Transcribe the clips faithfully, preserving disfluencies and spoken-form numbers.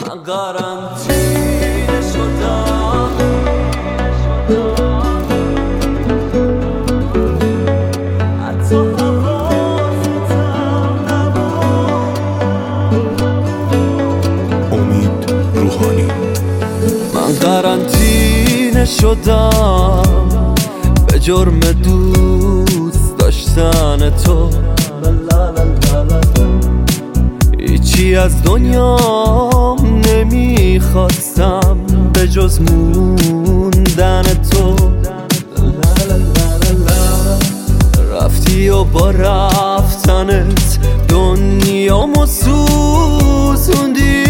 من قرنطینه شدم، حتی حواستم نبود. امید روحانی. من قرنطینه شدم به جرم دوست داشتن تو، هیچی از دنیام نمیخواستم به جز موندن تو. رفتی و با رفتنت دنیامو سوزوندی،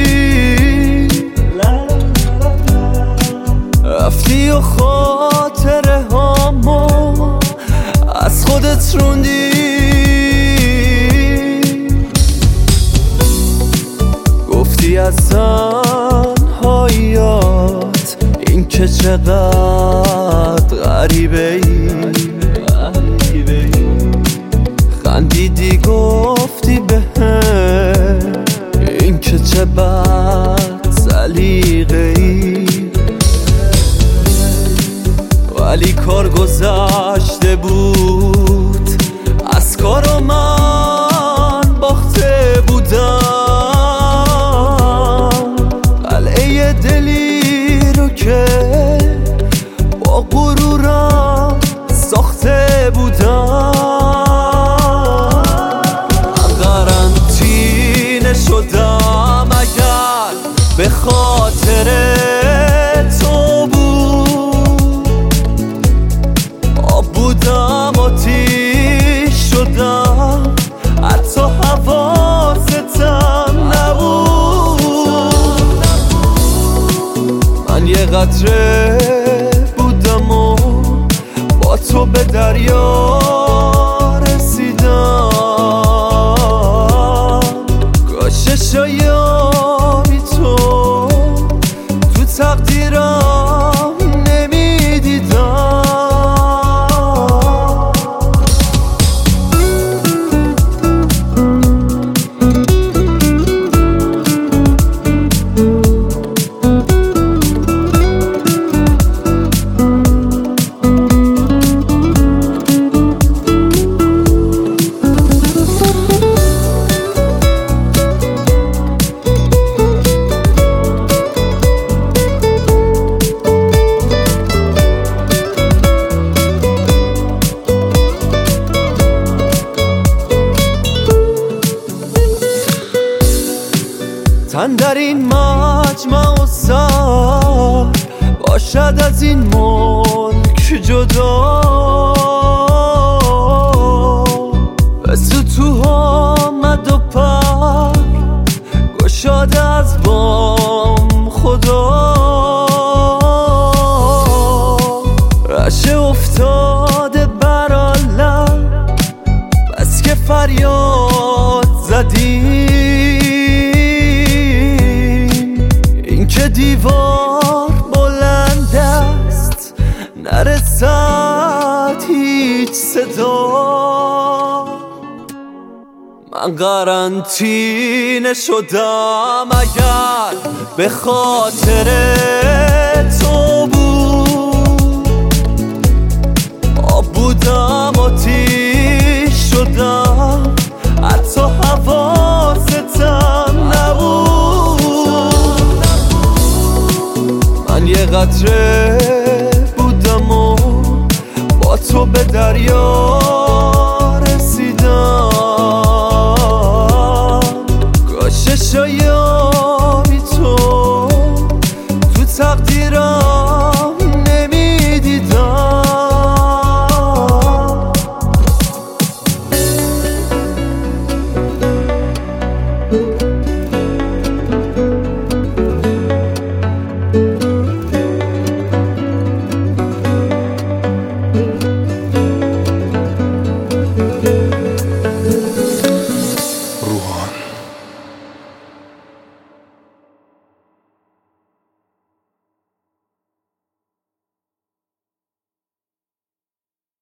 رفتی و خاطره هامو از خودت روندی. گفتی از تنهاییات این که چقدر غریبه ای، خندیدی گفتی بهم این که چه بد سلیقه ای، ولی کار گذشته بود از کار و من باخته بودم. قلعه دلی رو که با غرورم ساخته بودم. قرنطینه شدم اگر به خاطر تو بود، آب بودم آتیش شدم حتی حواستم نبود. من یه قطره بودم و با تو به دریا رسیدم. کاش شایابی تو تو تقدیرم نمیدیدم. تن در این مجمع و سر باشد از این ملک جدا، بسو تو آمد و پر گشاد از بام خدا. رشه افتاده بر عالم بس که فریاد زدی، که دیوار بلند است نرسد هیچ صدا. من قرنطینه شدم اگر به خاطر تو بود، آب بودم آتیش شدم حتی حواستم نبود. من یه قطره بودم و با تو به دریا